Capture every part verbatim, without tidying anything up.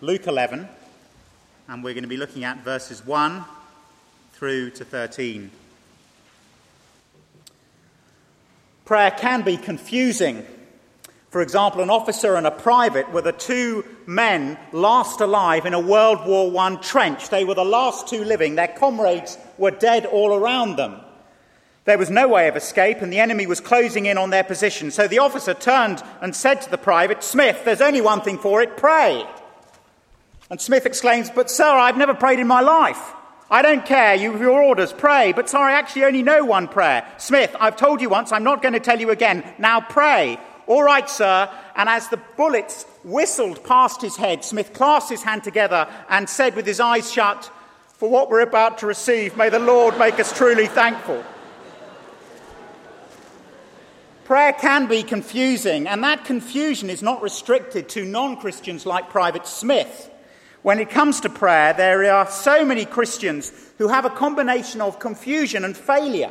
Luke eleven, and we're going to be looking at verses one through to thirteen. Prayer can be confusing. For example, an officer and a private were the two men last alive in a World War One trench. They were the last two living. Their comrades were dead all around them. There was no way of escape, and the enemy was closing in on their position. So the officer turned and said to the private, "Smith, there's only one thing for it, pray." And Smith exclaims, "But sir, I've never prayed in my life. I don't care, you have your orders, pray. But sir, I actually only know one prayer. Smith, I've told you once, I'm not going to tell you again. Now pray." "All right, sir." And as the bullets whistled past his head, Smith clasped his hand together and said with his eyes shut, "For what we're about to receive, may the Lord make us truly thankful." Prayer can be confusing, and that confusion is not restricted to non-Christians like Private Smith. When it comes to prayer, there are so many Christians who have a combination of confusion and failure.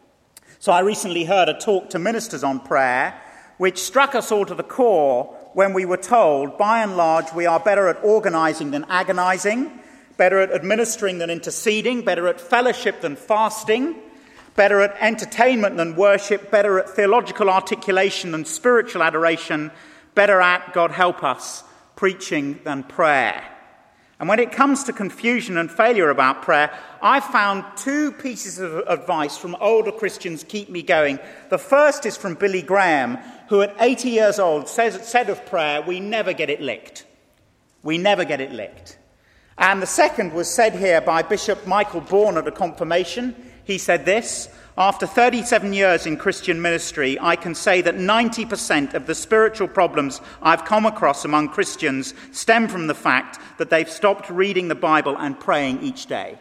So I recently heard a talk to ministers on prayer, which struck us all to the core when we were told, by and large, we are better at organising than agonising, better at administering than interceding, better at fellowship than fasting, better at entertainment than worship, better at theological articulation than spiritual adoration, better at, God help us, preaching than prayer. And when it comes to confusion and failure about prayer, I found two pieces of advice from older Christians keep me going. The first is from Billy Graham, who at eighty years old says, said of prayer, "We never get it licked. We never get it licked." And the second was said here by Bishop Michael Bourne at a confirmation. He said this: "After thirty-seven years in Christian ministry, I can say that ninety percent of the spiritual problems I've come across among Christians stem from the fact that they've stopped reading the Bible and praying each day."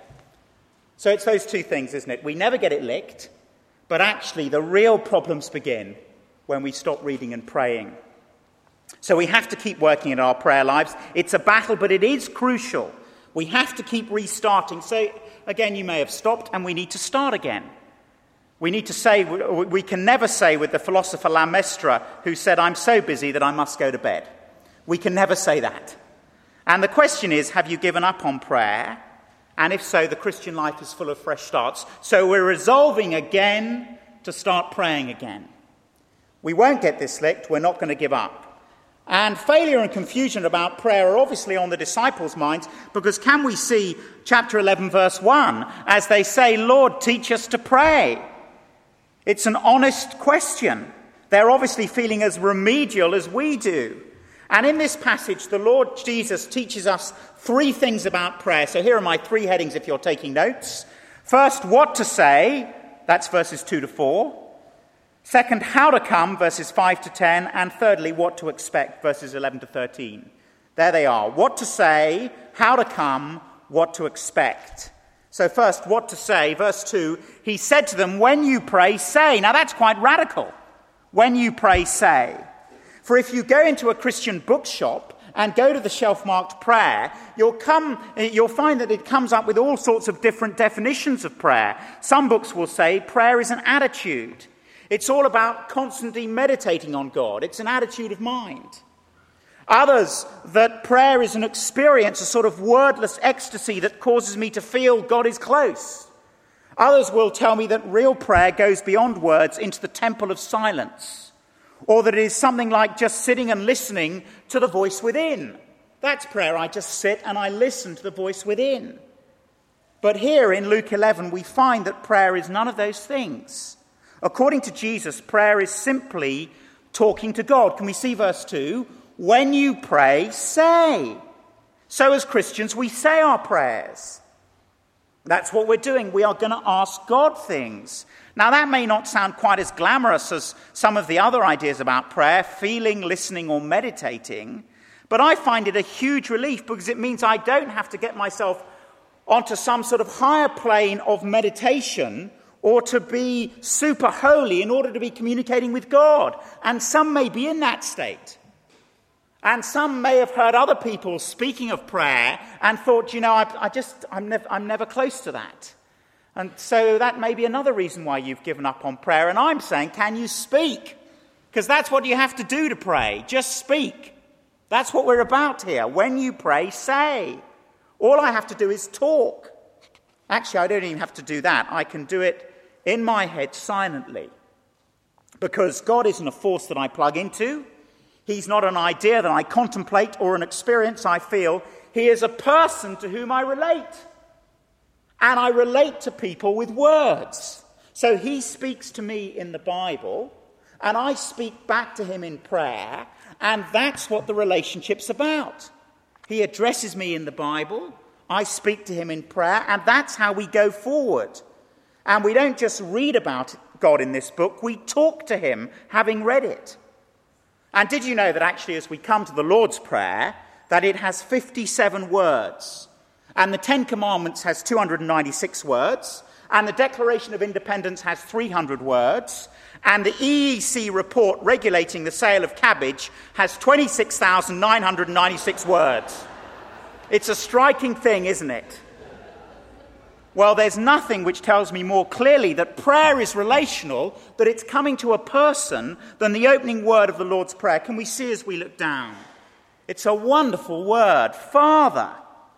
So it's those two things, isn't it? We never get it licked, but actually the real problems begin when we stop reading and praying. So we have to keep working at our prayer lives. It's a battle, but it is crucial. We have to keep restarting. So again, you may have stopped, and we need to start again. We need to say, we can never say with the philosopher La Mestre, who said, "I'm so busy that I must go to bed." We can never say that. And the question is, have you given up on prayer? And if so, the Christian life is full of fresh starts. So we're resolving again to start praying again. We won't get this licked. We're not going to give up. And failure and confusion about prayer are obviously on the disciples' minds, because can we see chapter eleven, verse one, as they say, "Lord, teach us to pray." It's an honest question. They're obviously feeling as remedial as we do. And in this passage, the Lord Jesus teaches us three things about prayer. So here are my three headings if you're taking notes. First, what to say. That's verses two to four. Second, how to come, verses five to ten. And thirdly, what to expect, verses eleven to thirteen. There they are. What to say, how to come, what to expect. So first, what to say. Verse two, he said to them, "When you pray, say." Now that's quite radical. When you pray, say. For if you go into a Christian bookshop and go to the shelf marked prayer, you'll come, you'll find that it comes up with all sorts of different definitions of prayer. Some books will say prayer is an attitude. It's all about constantly meditating on God. It's an attitude of mind. Others, that prayer is an experience, a sort of wordless ecstasy that causes me to feel God is close. Others will tell me that real prayer goes beyond words into the temple of silence, or that it is something like just sitting and listening to the voice within. That's prayer. I just sit and I listen to the voice within. But here in Luke eleven, we find that prayer is none of those things. According to Jesus, prayer is simply talking to God. Can we see verse two? When you pray, say. So as Christians, we say our prayers. That's what we're doing. We are going to ask God things. Now, that may not sound quite as glamorous as some of the other ideas about prayer, feeling, listening, or meditating. But I find it a huge relief, because it means I don't have to get myself onto some sort of higher plane of meditation or to be super holy in order to be communicating with God. And some may be in that state. And some may have heard other people speaking of prayer and thought, you know, I, I just, I'm never, I'm never close to that. And so that may be another reason why you've given up on prayer. And I'm saying, can you speak? Because that's what you have to do to pray. Just speak. That's what we're about here. When you pray, say. All I have to do is talk. Actually, I don't even have to do that. I can do it in my head silently. Because God isn't a force that I plug into. He's not an idea that I contemplate or an experience I feel. He is a person to whom I relate. And I relate to people with words. So he speaks to me in the Bible, and I speak back to him in prayer, and that's what the relationship's about. He addresses me in the Bible, I speak to him in prayer, and that's how we go forward. And we don't just read about God in this book, we talk to him having read it. And did you know that actually as we come to the Lord's Prayer, that it has fifty-seven words? And the Ten Commandments has two hundred ninety-six words, and the Declaration of Independence has three hundred words, and the E E C report regulating the sale of cabbage has twenty-six thousand nine hundred ninety-six words. It's a striking thing, isn't it? Well, there's nothing which tells me more clearly that prayer is relational, that it's coming to a person, than the opening word of the Lord's Prayer. Can we see as we look down? It's a wonderful word, Father.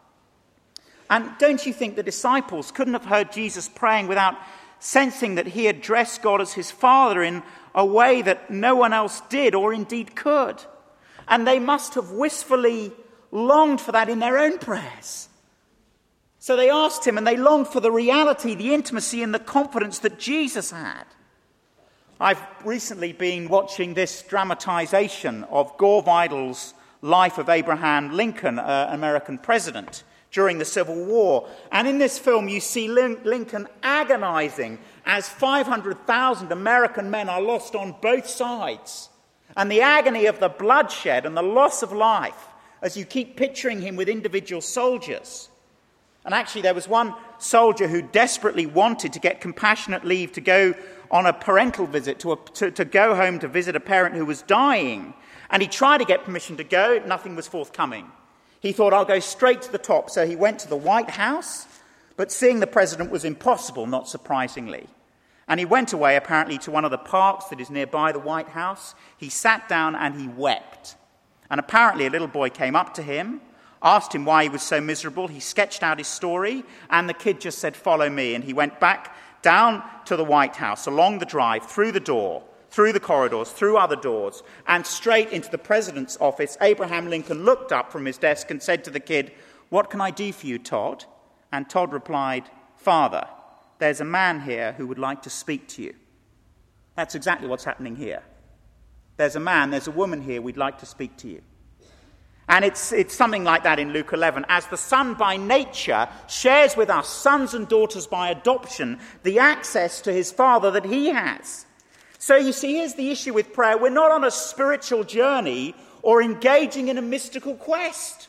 And don't you think the disciples couldn't have heard Jesus praying without sensing that he addressed God as his Father in a way that no one else did or indeed could? And they must have wistfully longed for that in their own prayers. So they asked him, and they longed for the reality, the intimacy, and the confidence that Jesus had. I've recently been watching this dramatization of Gore Vidal's life of Abraham Lincoln, uh, American president, during the Civil War. And in this film, you see Lincoln agonizing as five hundred thousand American men are lost on both sides. And the agony of the bloodshed and the loss of life as you keep picturing him with individual soldiers. And actually, there was one soldier who desperately wanted to get compassionate leave to go on a parental visit, to, a, to, to go home to visit a parent who was dying. And he tried to get permission to go. Nothing was forthcoming. He thought, I'll go straight to the top. So he went to the White House, but seeing the president was impossible, not surprisingly. And he went away, apparently, to one of the parks that is nearby the White House. He sat down and he wept. And apparently a little boy came up to him, asked him why he was so miserable. He sketched out his story, and the kid just said, follow me. And he went back down to the White House, along the drive, through the door, through the corridors, through other doors, and straight into the president's office. Abraham Lincoln looked up from his desk and said to the kid, what can I do for you, Todd? And Todd replied, Father, there's a man here who would like to speak to you. That's exactly what's happening here. There's a man, there's a woman here, we'd like to speak to you. And it's, it's something like that in Luke eleven. As the Son by nature shares with us, sons and daughters by adoption, the access to his Father that he has. So you see, here's the issue with prayer. We're not on a spiritual journey or engaging in a mystical quest.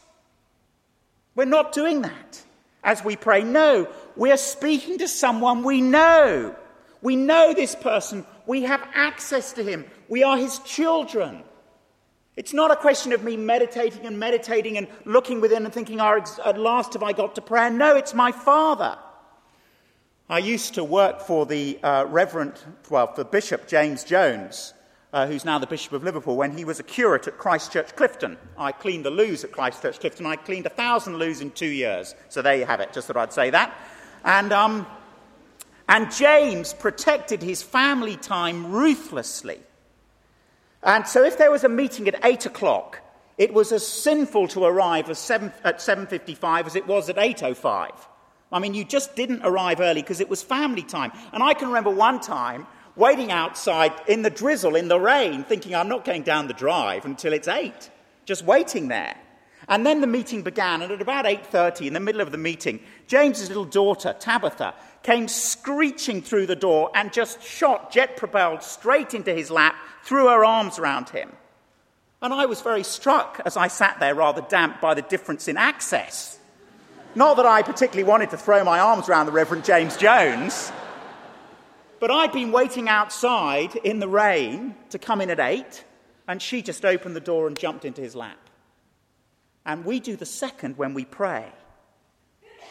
We're not doing that as we pray. No, we are speaking to someone we know. We know this person. We have access to him. We are his children. It's not a question of me meditating and meditating and looking within and thinking, oh, at last have I got to prayer. No, it's my Father. I used to work for the uh, Reverend, well, for Bishop James Jones, uh, who's now the Bishop of Liverpool, when he was a curate at Christ Church Clifton. I cleaned the loos at Christ Church Clifton. I cleaned a thousand loos in two years. So there you have it. Just thought I'd say that. And, um, and James protected his family time ruthlessly. And so if there was a meeting at eight o'clock, it was as sinful to arrive as seven, at seven fifty-five as it was at eight oh five. I mean, you just didn't arrive early because it was family time. And I can remember one time waiting outside in the drizzle, in the rain, thinking I'm not going down the drive until it's eight, just waiting there. And then the meeting began, and at about eight thirty, in the middle of the meeting, James's little daughter, Tabitha, came screeching through the door and just shot, jet-propelled, straight into his lap, threw her arms around him. And I was very struck, as I sat there rather damp, by the difference in access. Not that I particularly wanted to throw my arms around the Reverend James Jones, but I'd been waiting outside in the rain to come in at eight, and she just opened the door and jumped into his lap. And we do the second when we pray.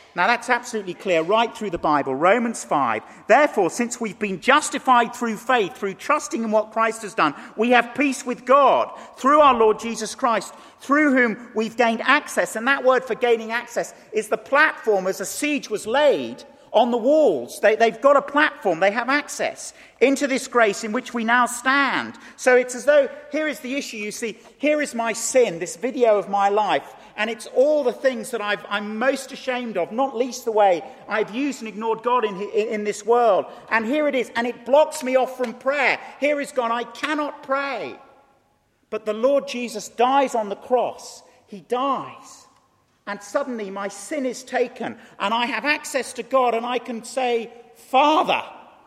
Now that's absolutely clear right through the Bible. Romans five. Therefore, since we've been justified through faith, through trusting in what Christ has done, we have peace with God through our Lord Jesus Christ, through whom we've gained access. And that word for gaining access is the platform as a siege was laid on the walls. They, they've got a platform. They have access into this grace in which we now stand. So it's as though, here is the issue, you see. Here is my sin, this video of my life. And it's all the things that I've, I'm most ashamed of, not least the way I've used and ignored God in, in, in this world. And here it is, and it blocks me off from prayer. Here is God, I cannot pray. But the Lord Jesus dies on the cross. He dies. And suddenly my sin is taken, and I have access to God, and I can say, Father.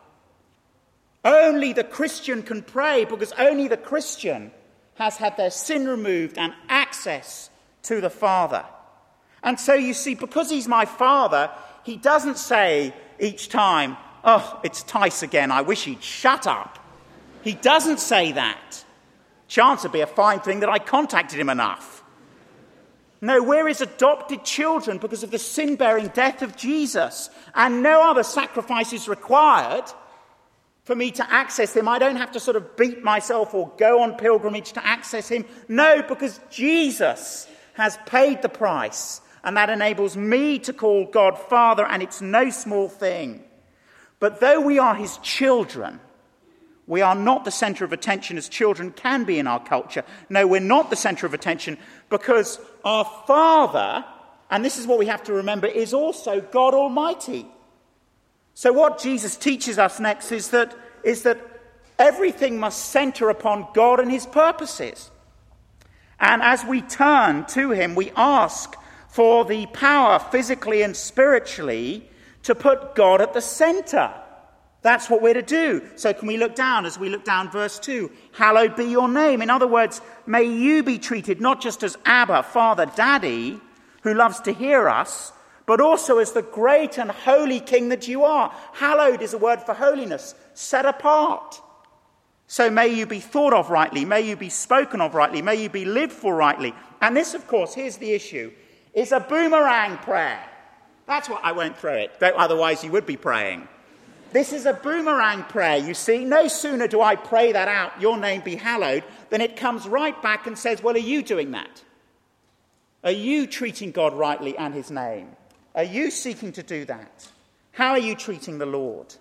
Only the Christian can pray, because only the Christian has had their sin removed and access to the Father. And so you see, because he's my Father, he doesn't say each time, oh, it's Tice again, I wish he'd shut up. He doesn't say that. Chance would be a fine thing that I contacted him enough. No, we're his adopted children because of the sin-bearing death of Jesus. And no other sacrifice is required for me to access him. I don't have to sort of beat myself or go on pilgrimage to access him. No, because Jesus has paid the price, and that enables me to call God Father, and it's no small thing. But though we are his children, we are not the centre of attention as children can be in our culture. No, we're not the centre of attention because our Father, and this is what we have to remember, is also God Almighty. So what Jesus teaches us next is that, is that everything must centre upon God and his purposes. And as we turn to him, we ask for the power, physically and spiritually, to put God at the centre. That's what we're to do. So can we look down as we look down verse two? Hallowed be your name. In other words, may you be treated not just as Abba, Father, Daddy, who loves to hear us, but also as the great and holy King that you are. Hallowed is a word for holiness, set apart. So may you be thought of rightly, may you be spoken of rightly, may you be lived for rightly. And this, of course, here's the issue, is a boomerang prayer. That's what I won't throw it, otherwise you would be praying. This is a boomerang prayer, you see. No sooner do I pray that out, your name be hallowed, than it comes right back and says, well, are you doing that? Are you treating God rightly and his name? Are you seeking to do that? How are you treating the Lord?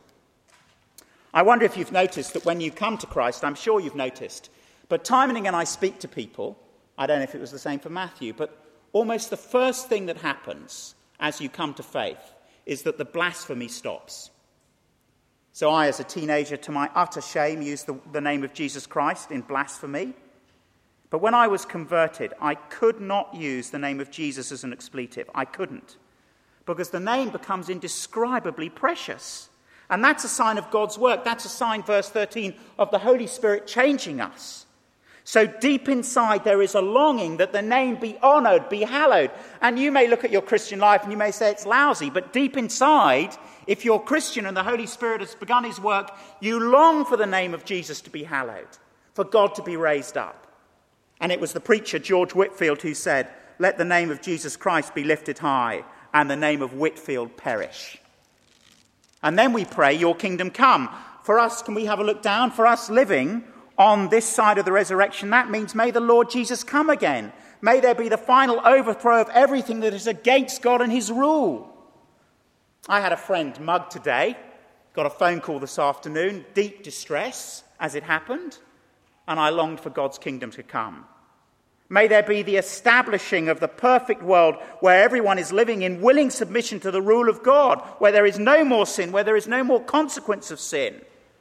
I wonder if you've noticed that when you come to Christ, I'm sure you've noticed, but time and again I speak to people, I don't know if it was the same for Matthew, but almost the first thing that happens as you come to faith is that the blasphemy stops. So I, as a teenager, to my utter shame, used the, the name of Jesus Christ in blasphemy. But when I was converted, I could not use the name of Jesus as an expletive. I couldn't. Because the name becomes indescribably precious. And that's a sign of God's work. That's a sign, verse thirteen, of the Holy Spirit changing us. So deep inside there is a longing that the name be honoured, be hallowed. And you may look at your Christian life and you may say it's lousy, but deep inside, if you're Christian and the Holy Spirit has begun his work, you long for the name of Jesus to be hallowed, for God to be raised up. And it was the preacher George Whitefield who said, let the name of Jesus Christ be lifted high and the name of Whitefield perish. And then we pray, your kingdom come. For us, can we have a look down? For us living on this side of the resurrection, that means may the Lord Jesus come again. May there be the final overthrow of everything that is against God and his rule. I had a friend mugged today, got a phone call this afternoon, deep distress as it happened, and I longed for God's kingdom to come. May there be the establishing of the perfect world where everyone is living in willing submission to the rule of God, where there is no more sin, where there is no more consequence of sin.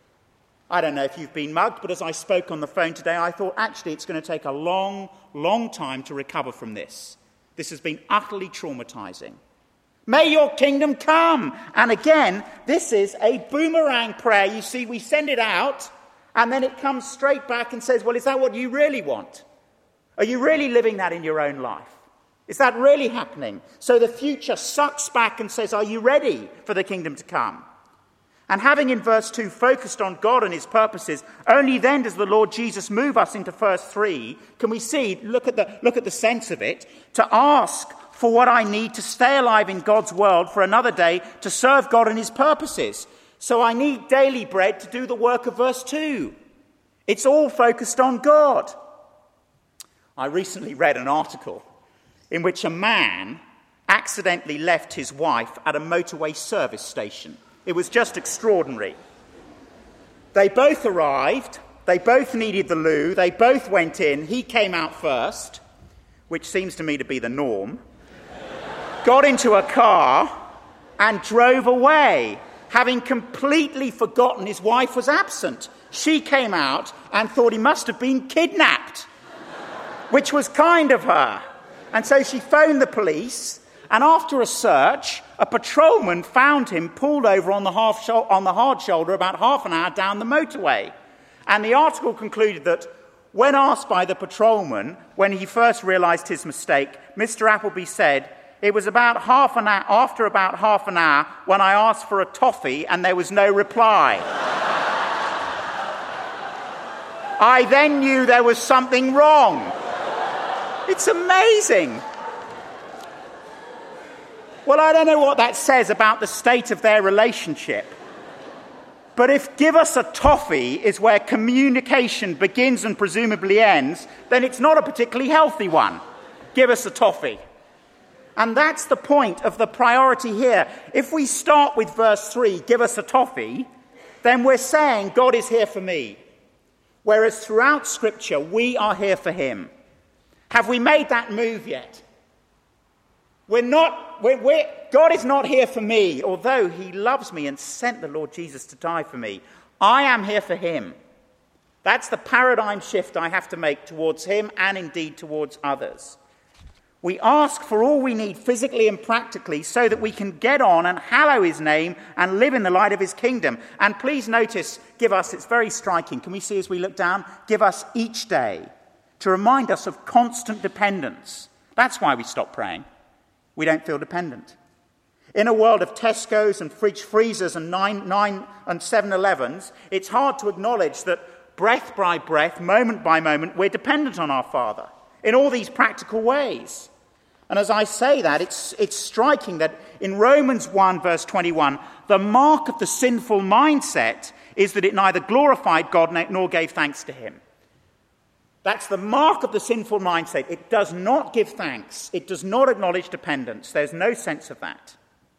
I don't know if you've been mugged, but as I spoke on the phone today, I thought actually it's going to take a long, long time to recover from this. This has been utterly traumatizing. May your kingdom come. And again, this is a boomerang prayer. You see, we send it out, and then it comes straight back and says, well, is that what you really want? Are you really living that in your own life? Is that really happening? So the future sucks back and says, are you ready for the kingdom to come? And having in verse two focused on God and his purposes, only then does the Lord Jesus move us into verse three. Can we see, look at the, look at the sense of it, to ask for what I need to stay alive in God's world for another day to serve God and his purposes. So I need daily bread to do the work of verse two. It's all focused on God. I recently read an article in which a man accidentally left his wife at a motorway service station. It was just extraordinary. They both arrived. They both needed the loo. They both went in. He came out first, which seems to me to be the norm, got into a car and drove away, having completely forgotten his wife was absent. She came out and thought he must have been kidnapped, which was kind of her. And so she phoned the police, and after a search, a patrolman found him pulled over on the, half sho- on the hard shoulder about half an hour down the motorway. And the article concluded that when asked by the patrolman, when he first realised his mistake, Mister Appleby said, "It was about half an hour, after about half an hour when I asked for a toffee and there was no reply. I then knew there was something wrong." It's amazing. Well, I don't know what that says about the state of their relationship. But if "give us a toffee" is where communication begins and presumably ends, then it's not a particularly healthy one. Give us a toffee. And that's the point of the priority here. If we start with verse three, give us a toffee, then we're saying God is here for me. Whereas throughout Scripture, we are here for him. Have we made that move yet? We're not, we're, we're, God is not here for me, although he loves me and sent the Lord Jesus to die for me. I am here for him. That's the paradigm shift I have to make towards him and indeed towards others. We ask for all we need physically and practically so that we can get on and hallow his name and live in the light of his kingdom. And please notice, give us, it's very striking. Can we see as we look down? Give us each day to remind us of constant dependence. That's why we stop praying. We don't feel dependent. In a world of Tesco's and fridge freezers and nine, nine and seven elevens, it's hard to acknowledge that breath by breath, moment by moment, we're dependent on our Father in all these practical ways. And as I say that, it's, it's striking that in Romans one, verse twenty-one, the mark of the sinful mindset is that it neither glorified God nor gave thanks to him. That's the mark of the sinful mindset. It does not give thanks. It does not acknowledge dependence. There's no sense of that.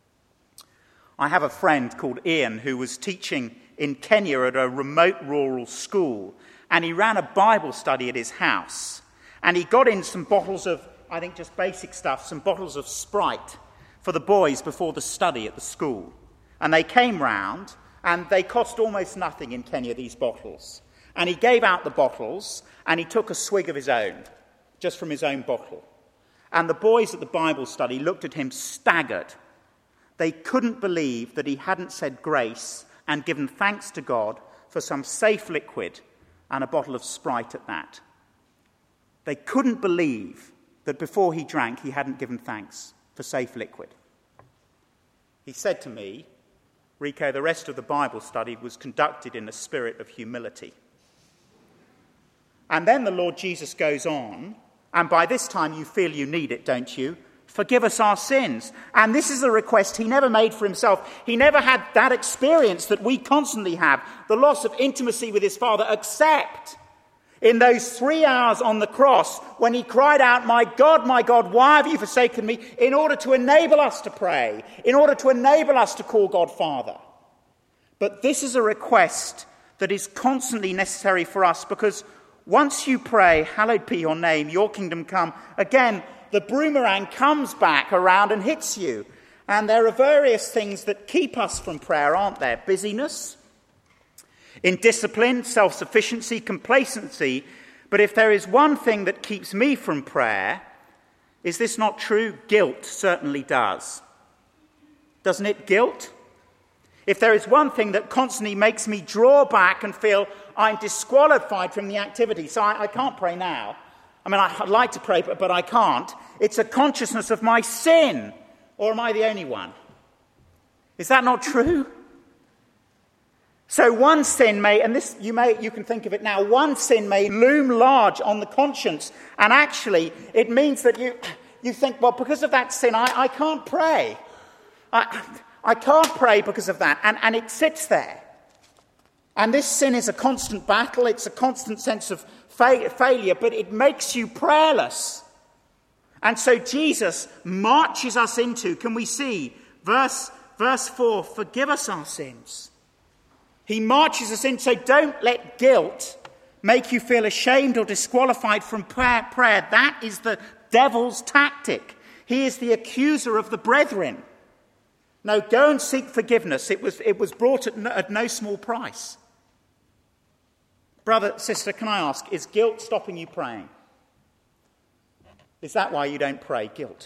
I have a friend called Ian who was teaching in Kenya at a remote rural school, and he ran a Bible study at his house. And he got in some bottles of, I think just basic stuff, some bottles of Sprite for the boys before the study at the school. And they came round, and they cost almost nothing in Kenya, these bottles. And he gave out the bottles, and he took a swig of his own, just from his own bottle. And the boys at the Bible study looked at him staggered. They couldn't believe that he hadn't said grace and given thanks to God for some safe liquid and a bottle of Sprite at that. They couldn't believe that before he drank, he hadn't given thanks for safe liquid. He said to me, "Rico, the rest of the Bible study was conducted in a spirit of humility." And then the Lord Jesus goes on, and by this time you feel you need it, don't you? Forgive us our sins. And this is a request he never made for himself. He never had that experience that we constantly have, the loss of intimacy with his Father, except in those three hours on the cross when he cried out, "My God, my God, why have you forsaken me?" in order to enable us to pray, in order to enable us to call God Father. But this is a request that is constantly necessary for us, because once you pray, "Hallowed be your name, your kingdom come," again, the boomerang comes back around and hits you. And there are various things that keep us from prayer, aren't there? Busyness, indiscipline, self-sufficiency, complacency. But if there is one thing that keeps me from prayer, is this not true? Guilt certainly does. Doesn't it? Guilt? If there is one thing that constantly makes me draw back and feel I'm disqualified from the activity, so I, I can't pray now. I mean, I'd like to pray, but, but I can't. It's a consciousness of my sin. Or am I the only one? Is that not true? So one sin may, and this you may you can think of it now, one sin may loom large on the conscience, and actually it means that you you think, well, because of that sin, I, I can't pray. I, I can't pray because of that. And, and it sits there. And this sin is a constant battle. It's a constant sense of fa- failure, but it makes you prayerless. And so Jesus marches us into, can we see, verse, verse four, forgive us our sins. He marches us in, so don't let guilt make you feel ashamed or disqualified from prayer. prayer. That is the devil's tactic. He is the accuser of the brethren. No, go and seek forgiveness. It was, it was brought at no, at no small price. Brother, sister, can I ask, is guilt stopping you praying? Is that why you don't pray, guilt?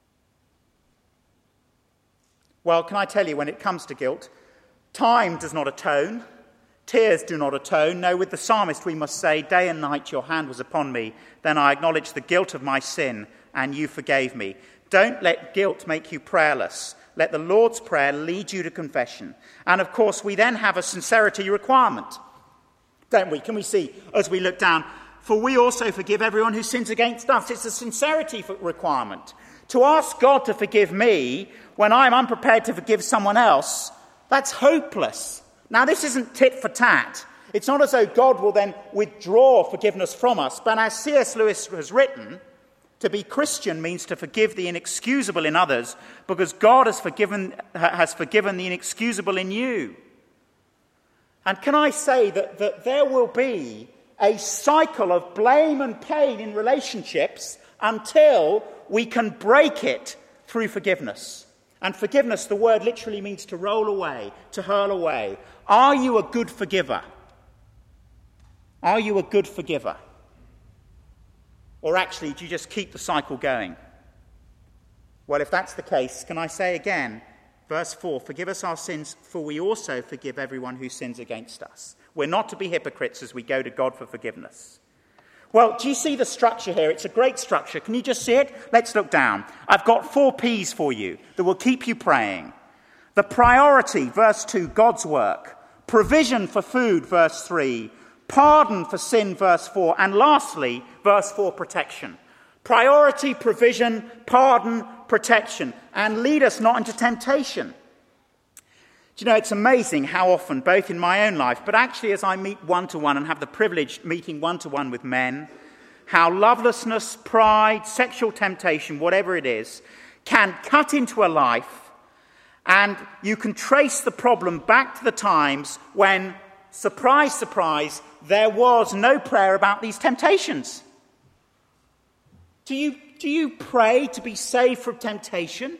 Well, can I tell you, when it comes to guilt, time does not atone, tears do not atone. No, with the psalmist we must say, day and night your hand was upon me, then I acknowledged the guilt of my sin, and you forgave me. Don't let guilt make you prayerless. Let the Lord's Prayer lead you to confession. And of course, we then have a sincerity requirement, don't we? Can we see as we look down? For we also forgive everyone who sins against us. It's a sincerity requirement. To ask God to forgive me when I'm unprepared to forgive someone else, that's hopeless. Now, this isn't tit for tat. It's not as though God will then withdraw forgiveness from us. But as C S Lewis has written, to be Christian means to forgive the inexcusable in others because God has forgiven, has forgiven the inexcusable in you. And can I say that, that there will be a cycle of blame and pain in relationships until we can break it through forgiveness. And forgiveness, the word literally means to roll away, to hurl away. Are you a good forgiver? Are you a good forgiver? Or actually, do you just keep the cycle going? Well, if that's the case, can I say again, verse four, forgive us our sins, for we also forgive everyone who sins against us. We're not to be hypocrites as we go to God for forgiveness. Well, do you see the structure here? It's a great structure. Can you just see it? Let's look down. I've got four P's for you that will keep you praying. The priority, verse two, God's work. Provision for food, verse three. Pardon for sin, verse four. And lastly, verse four, protection. Priority, provision, pardon, protection. And lead us not into temptation. Do you know, it's amazing how often, both in my own life, but actually as I meet one-to-one and have the privilege meeting one-to-one with men, how lovelessness, pride, sexual temptation, whatever it is, can cut into a life, and you can trace the problem back to the times when, surprise, surprise, there was no prayer about these temptations. Do you, do you pray to be saved from temptation?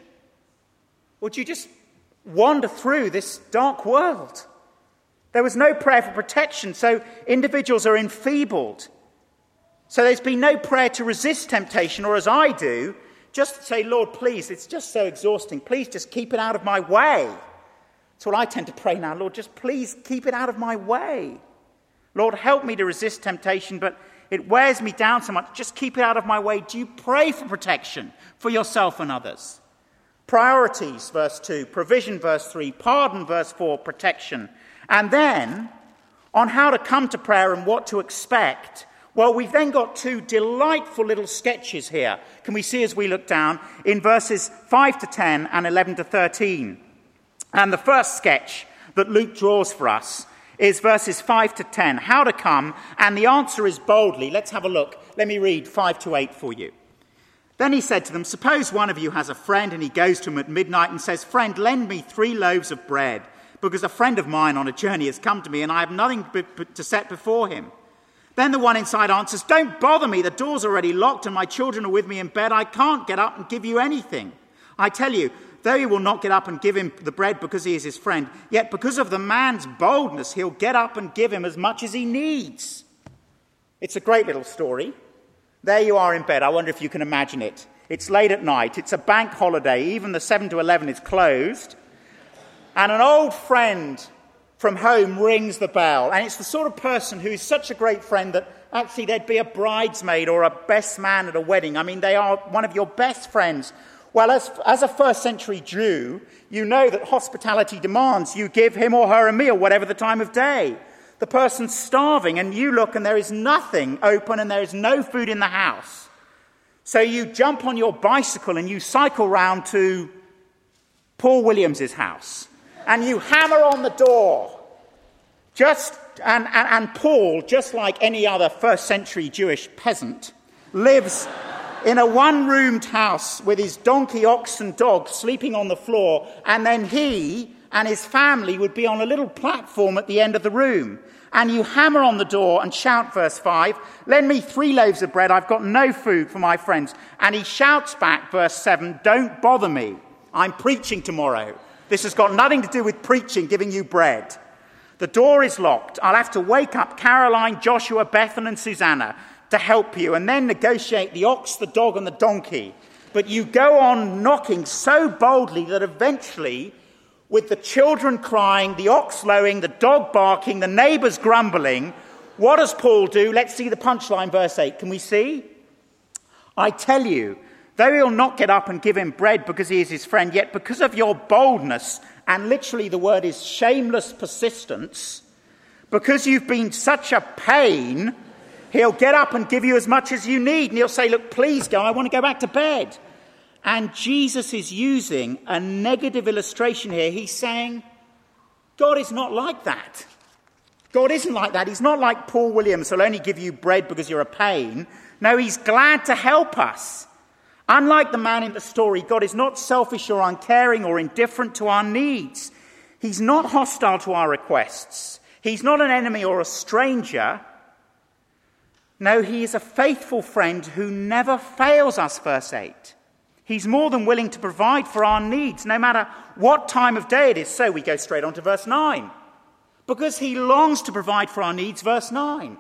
Or do you just wander through this dark world? There was no prayer for protection, so individuals are enfeebled. So there's been no prayer to resist temptation, or as I do, just say, Lord, please, it's just so exhausting. Please just keep it out of my way. That's what I tend to pray now. Lord, just please keep it out of my way. Lord, help me to resist temptation, but it wears me down so much. Just keep it out of my way. Do you pray for protection for yourself and others? Priorities, verse two. Provision, verse three. Pardon, verse four. Protection. And then, on how to come to prayer and what to expect, well, we've then got two delightful little sketches here. Can we see as we look down in verses five to ten and eleven to thirteen? And the first sketch that Luke draws for us is verses five to ten. How to come, and the answer is boldly. Let's have a look. Let me read five to eight for you. Then he said to them, suppose one of you has a friend and he goes to him at midnight and says, friend, lend me three loaves of bread, because a friend of mine on a journey has come to me and I have nothing to set before him. Then the one inside answers, don't bother me, the door's already locked and my children are with me in bed. I can't get up and give you anything. I tell you, though he will not get up and give him the bread because he is his friend, yet because of the man's boldness, he'll get up and give him as much as he needs. It's a great little story. There you are in bed. I wonder if you can imagine it. It's late at night. It's a bank holiday. Even the seven to eleven is closed. And an old friend from home rings the bell. And it's the sort of person who is such a great friend that actually there'd be a bridesmaid or a best man at a wedding. I mean, they are one of your best friends. Well, as, as a first century Jew, you know that hospitality demands you give him or her a meal, whatever the time of day. The person's starving and you look and there is nothing open and there is no food in the house. So you jump on your bicycle and you cycle round to Paul Williams's house, and you hammer on the door. Just and, and, and Paul, just like any other first century Jewish peasant, lives in a one-roomed house with his donkey, ox and dog sleeping on the floor, and then he and his family would be on a little platform at the end of the room. And you hammer on the door and shout, verse five, "Lend me three loaves of bread, I've got no food for my friends." And he shouts back, verse seven, "Don't bother me, I'm preaching tomorrow. This has got nothing to do with preaching, giving you bread. The door is locked. I'll have to wake up Caroline, Joshua, Bethan and Susanna to help you, and then negotiate the ox, the dog and the donkey. But you go on knocking so boldly that eventually, with the children crying, the ox lowing, the dog barking, the neighbours grumbling, what does Paul do? Let's see the punchline, verse eight. Can we see? "I tell you, though he'll not get up and give him bread because he is his friend, yet because of your boldness," and literally the word is shameless persistence, "because you've been such a pain, he'll get up and give you as much as you need." And he'll say, "Look, please go, I want to go back to bed." And Jesus is using a negative illustration here. He's saying, God is not like that. God isn't like that. He's not like Paul Williams, who'll only give you bread because you're a pain. No, he's glad to help us. Unlike the man in the story, God is not selfish or uncaring or indifferent to our needs. He's not hostile to our requests. He's not an enemy or a stranger. No, he is a faithful friend who never fails us, verse eight. He's more than willing to provide for our needs, no matter what time of day it is. So we go straight on to verse nine. Because he longs to provide for our needs, verse nine.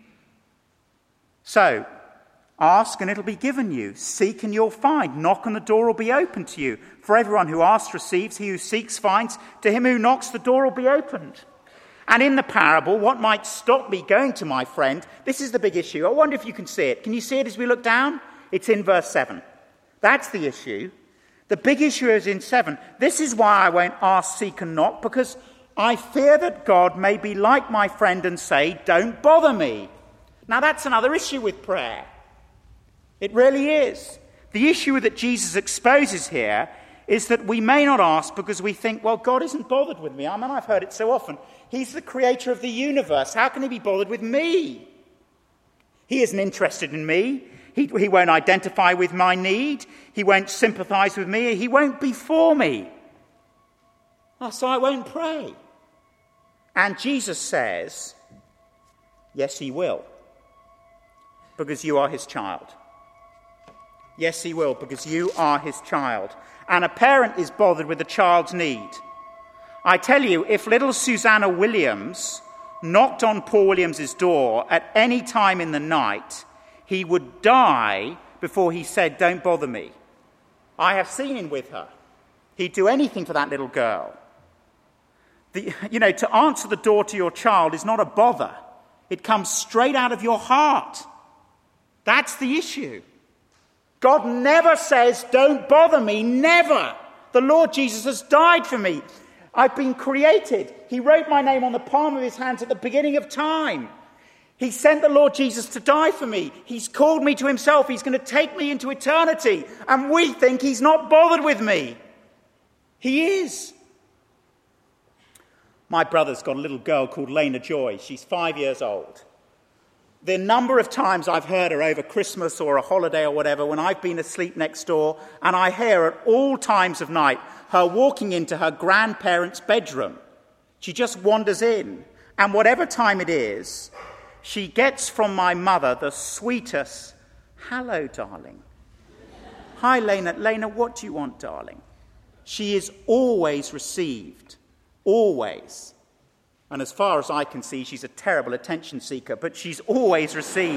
So, ask and it'll be given you. Seek and you'll find. Knock and the door will be opened to you. For everyone who asks receives. He who seeks finds. To him who knocks, the door will be opened. And in the parable, what might stop me going to my friend, this is the big issue. I wonder if you can see it. Can you see it as we look down? It's in verse seven. That's the issue. The big issue is in seven. This is why I won't ask, seek and knock, because I fear that God may be like my friend and say, don't bother me. Now that's another issue with prayer. It really is. The issue that Jesus exposes here is that we may not ask because we think, well, God isn't bothered with me. I mean, I've heard it so often. He's the creator of the universe. How can he be bothered with me? He isn't interested in me. He, he won't identify with my need. He won't sympathize with me. He won't be for me. Oh, so I won't pray. And Jesus says, yes, he will, because you are his child. Yes, he will, because you are his child. And a parent is bothered with a child's need. I tell you, if little Susanna Williams knocked on Paul Williams's door at any time in the night, he would die before he said, don't bother me. I have seen him with her. He'd do anything for that little girl. The, you know, to answer the door to your child is not a bother. It comes straight out of your heart. That's the issue. God never says, don't bother me, never. The Lord Jesus has died for me. I've been created. He wrote my name on the palm of his hands at the beginning of time. He sent the Lord Jesus to die for me. He's called me to himself. He's going to take me into eternity. And we think he's not bothered with me. He is. My brother's got a little girl called Lena Joy. She's five years old. The number of times I've heard her over Christmas or a holiday or whatever when I've been asleep next door, and I hear at all times of night her walking into her grandparents' bedroom. She just wanders in, and whatever time it is, she gets from my mother the sweetest, hello, darling. Hi, Lena. Lena, what do you want, darling? She is always received, always. And as far as I can see, she's a terrible attention seeker, but she's always received.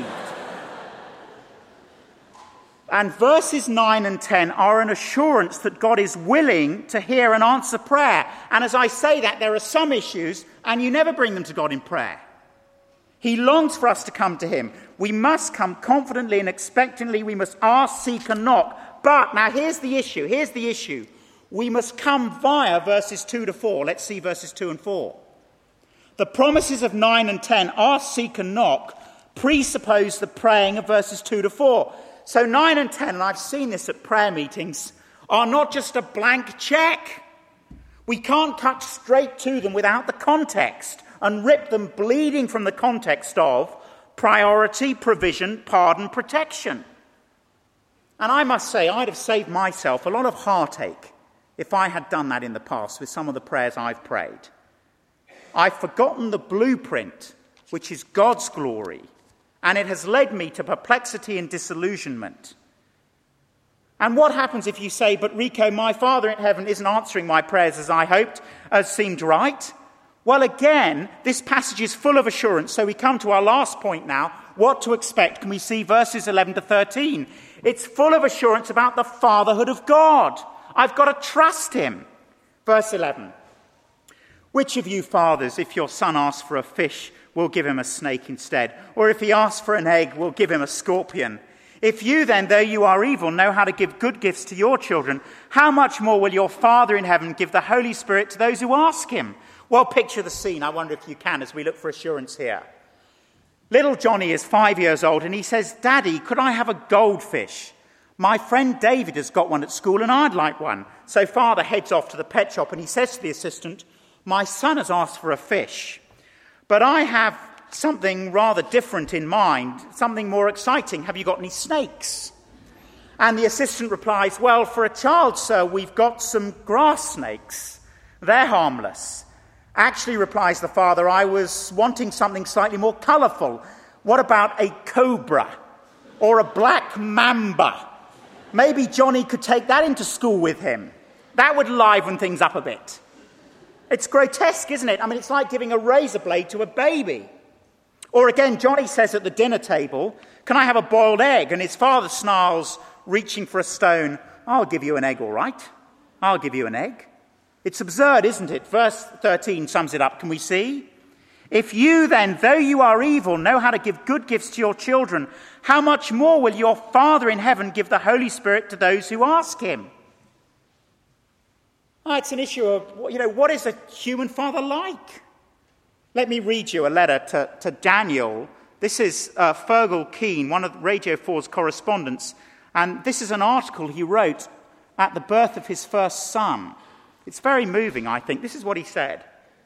And verses nine and ten are an assurance that God is willing to hear and answer prayer. And as I say that, there are some issues, and you never bring them to God in prayer. He longs for us to come to him. We must come confidently and expectantly. We must ask, seek, and knock. But now here's the issue. Here's the issue. We must come via verses two to four. Let's see verses two and four. The promises of nine and ten, ask, seek, and knock, presuppose the praying of verses two to four. So nine and ten, and I've seen this at prayer meetings, are not just a blank check. We can't cut straight to them without the context and rip them bleeding from the context of priority, provision, pardon, protection. And I must say, I'd have saved myself a lot of heartache if I had done that in the past with some of the prayers I've prayed. I've forgotten the blueprint, which is God's glory, and it has led me to perplexity and disillusionment. And what happens if you say, but Rico, my Father in heaven isn't answering my prayers as I hoped, as seemed right? Well, again, this passage is full of assurance. So we come to our last point now, what to expect. Can we see verses eleven to thirteen? It's full of assurance about the fatherhood of God. I've got to trust him. Verse eleven. Which of you fathers, if your son asks for a fish, will give him a snake instead? Or if he asks for an egg, will give him a scorpion? If you then, though you are evil, know how to give good gifts to your children, how much more will your Father in heaven give the Holy Spirit to those who ask him? Well, picture the scene. I wonder if you can as we look for assurance here. Little Johnny is five years old and he says, Daddy, could I have a goldfish? My friend David has got one at school and I'd like one. So father heads off to the pet shop and he says to the assistant, my son has asked for a fish, but I have something rather different in mind, something more exciting. Have you got any snakes? And the assistant replies, well, for a child, sir, we've got some grass snakes. They're harmless. Actually, replies the father, I was wanting something slightly more colourful. What about a cobra or a black mamba? Maybe Johnny could take that into school with him. That would liven things up a bit. It's grotesque, isn't it? I mean, it's like giving a razor blade to a baby. Or again, Johnny says at the dinner table, can I have a boiled egg? And his father snarls, reaching for a stone, I'll give you an egg, all right. I'll give you an egg. It's absurd, isn't it? Verse thirteen sums it up. Can we see? If you then, though you are evil, know how to give good gifts to your children, how much more will your Father in heaven give the Holy Spirit to those who ask him? Oh, it's an issue of, you know, what is a human father like? Let me read you a letter to, to Daniel. This is uh, Fergal Keane, one of Radio four's correspondents, and this is an article he wrote at the birth of his first son. It's very moving, I think. This is what he said.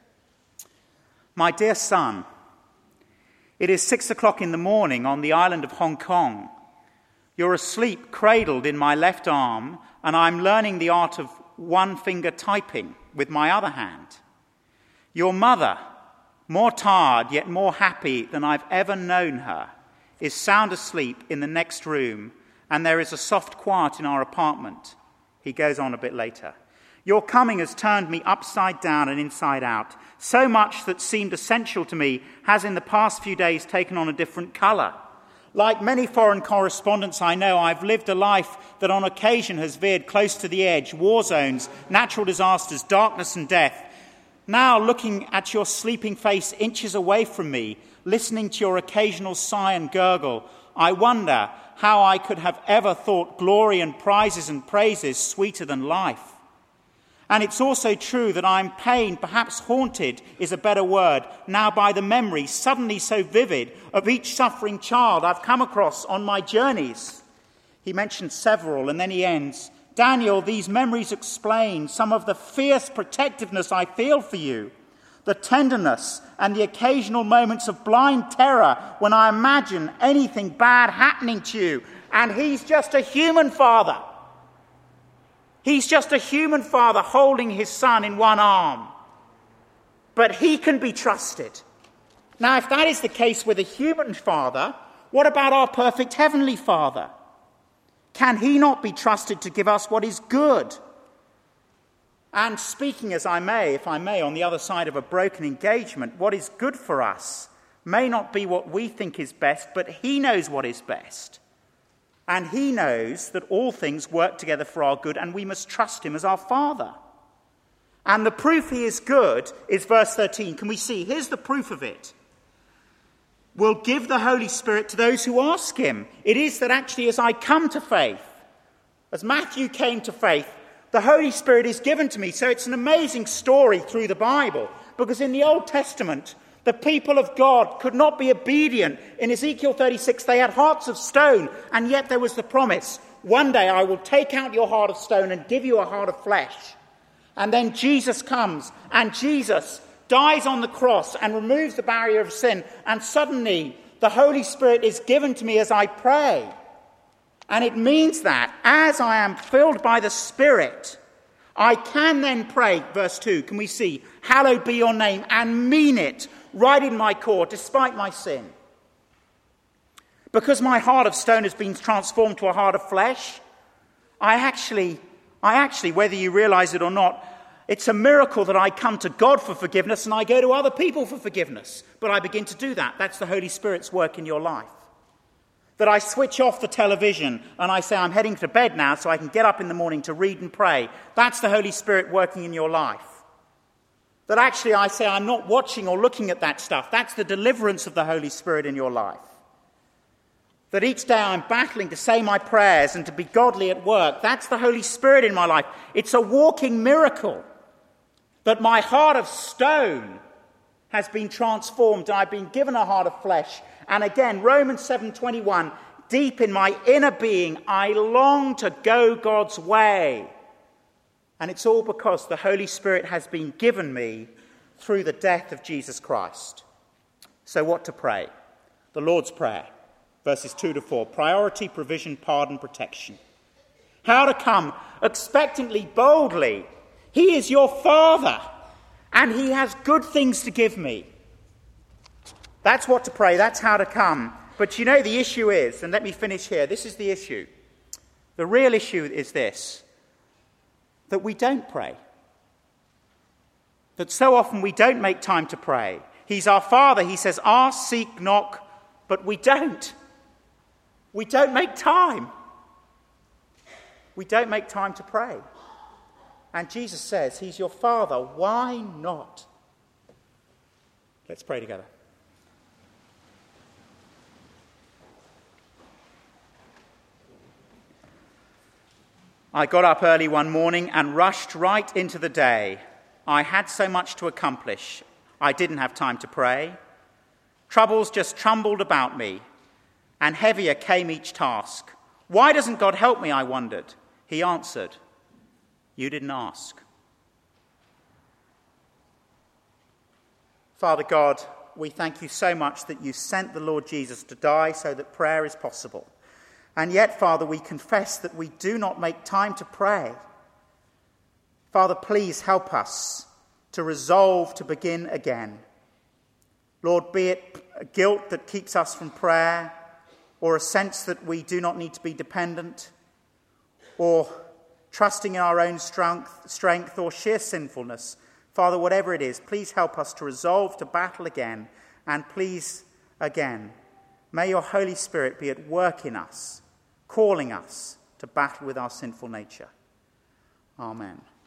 My dear son, it is six o'clock in the morning on the island of Hong Kong. You're asleep, cradled in my left arm, and I'm learning the art of one-finger typing with my other hand. Your mother, more tired yet more happy than I've ever known her, is sound asleep in the next room, and there is a soft quiet in our apartment. He goes on a bit later. Your coming has turned me upside down and inside out. So much that seemed essential to me has in the past few days taken on a different colour. Like many foreign correspondents I know, I've lived a life that on occasion has veered close to the edge, war zones, natural disasters, darkness and death. Now, looking at your sleeping face inches away from me, listening to your occasional sigh and gurgle, I wonder how I could have ever thought glory and prizes and praises sweeter than life. And it's also true that I'm pained, perhaps haunted is a better word, now by the memory, suddenly so vivid, of each suffering child I've come across on my journeys. He mentions several, and then he ends, Daniel, these memories explain some of the fierce protectiveness I feel for you, the tenderness and the occasional moments of blind terror when I imagine anything bad happening to you. And he's just a human father. He's just a human father holding his son in one arm. But he can be trusted. Now, if that is the case with a human father, what about our perfect heavenly Father? Can he not be trusted to give us what is good? And speaking as I may, if I may, on the other side of a broken engagement, what is good for us may not be what we think is best, but he knows what is best. And he knows that all things work together for our good, and we must trust him as our Father. And the proof he is good is verse thirteen. Can we see? Here's the proof of it. Will give the Holy Spirit to those who ask him. It is that actually as I come to faith, as Matthew came to faith, the Holy Spirit is given to me. So it's an amazing story through the Bible, because in the Old Testament, The people of God could not be obedient. In Ezekiel thirty-six, they had hearts of stone, and yet there was the promise, one day I will take out your heart of stone and give you a heart of flesh. And then Jesus comes, and Jesus dies on the cross and removes the barrier of sin, and suddenly the Holy Spirit is given to me as I pray. And it means that as I am filled by the Spirit, I can then pray, verse two, can we see, hallowed be your name, and mean it right in my core, despite my sin. Because my heart of stone has been transformed to a heart of flesh, I actually, I actually, whether you realize it or not, it's a miracle that I come to God for forgiveness and I go to other people for forgiveness. But I begin to do that. That's the Holy Spirit's work in your life. That I switch off the television and I say, I'm heading to bed now so I can get up in the morning to read and pray. That's the Holy Spirit working in your life. That actually I say, I'm not watching or looking at that stuff. That's the deliverance of the Holy Spirit in your life. That each day I'm battling to say my prayers and to be godly at work. That's the Holy Spirit in my life. It's a walking miracle. That my heart of stone has been transformed and I've been given a heart of flesh. And again, Romans seven twenty-one, deep in my inner being, I long to go God's way. And it's all because the Holy Spirit has been given me through the death of Jesus Christ. So what to pray? The Lord's Prayer, verses two to four. Priority, provision, pardon, protection. How to come expectantly, boldly. He is your Father, and he has good things to give me. That's what to pray. That's how to come. But you know, the issue is, and let me finish here, this is the issue. The real issue is this, that we don't pray. That so often we don't make time to pray. He's our Father. He says, ask, seek, knock, but we don't. We don't make time. We don't make time to pray. And Jesus says, he's your Father. Why not? Let's pray together. I got up early one morning and rushed right into the day. I had so much to accomplish. I didn't have time to pray. Troubles just trembled about me, and heavier came each task. Why doesn't God help me, I wondered. He answered, you didn't ask. Father God, we thank you so much that you sent the Lord Jesus to die so that prayer is possible. And yet, Father, we confess that we do not make time to pray. Father, please help us to resolve to begin again. Lord, be it guilt that keeps us from prayer, or a sense that we do not need to be dependent, or trusting in our own strength, strength or sheer sinfulness. Father, whatever it is, please help us to resolve to battle again, and please, again, may your Holy Spirit be at work in us, calling us to battle with our sinful nature. Amen.